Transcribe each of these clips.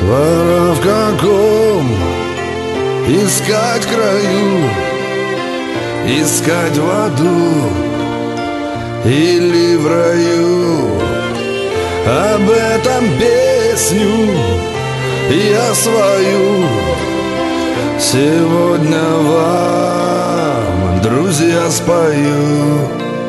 Пора в каком искать краю, искать в аду или в раю. Об этом песню я свою сегодня вам, друзья, спою.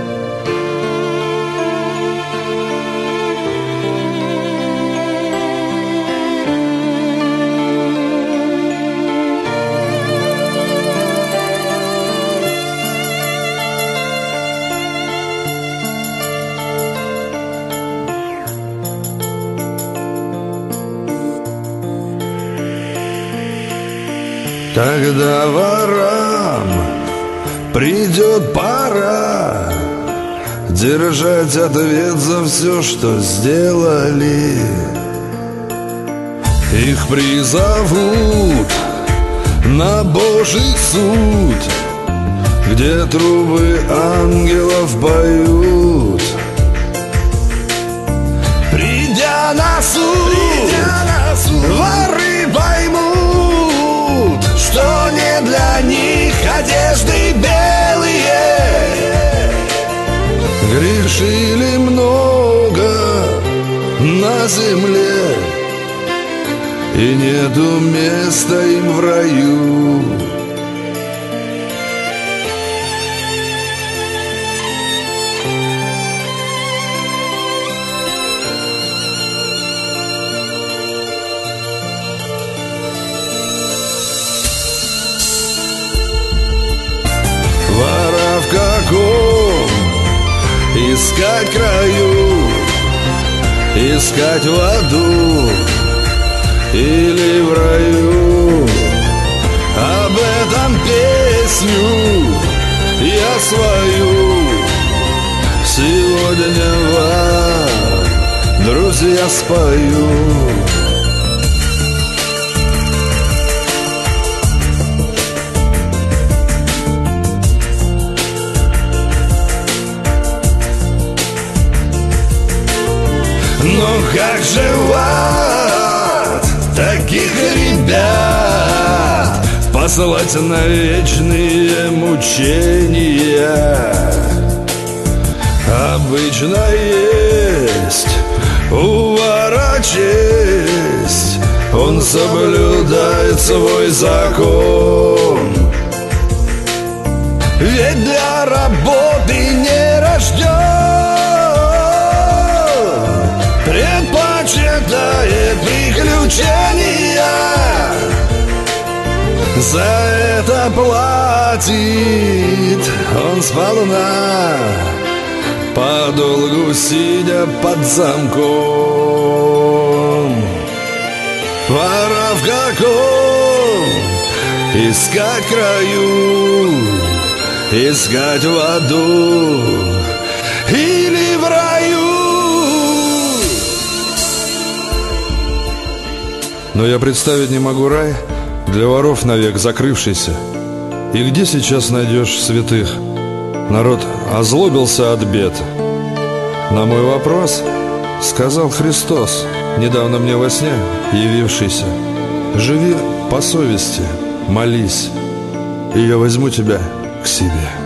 Когда ворам придет пора держать ответ за все, что сделали, их призовут на Божий суд, где трубы ангелов поют. Придя на суд, воры поймут, что не для них одежды белые. Грешили много на земле, и нету места им в раю. В каком искать краю, искать в аду или в раю. Об этом песню я свою сегодня вам, друзья, спою. Но как же в ад таких ребят послать на вечные мучения? Обычно есть у вора честь, он соблюдает свой закон. Ведь для работы не рожден, предпочитает приключения. За это платит он сполна, подолгу сидя под замком. Пора в каком искать краю, искать в аду или в раю. Но я представить не могу рай, для воров навек закрывшийся. И где сейчас найдешь святых? Народ озлобился от бед. На мой вопрос сказал Христос, недавно мне во сне явившийся: живи по совести, молись, и я возьму тебя к себе.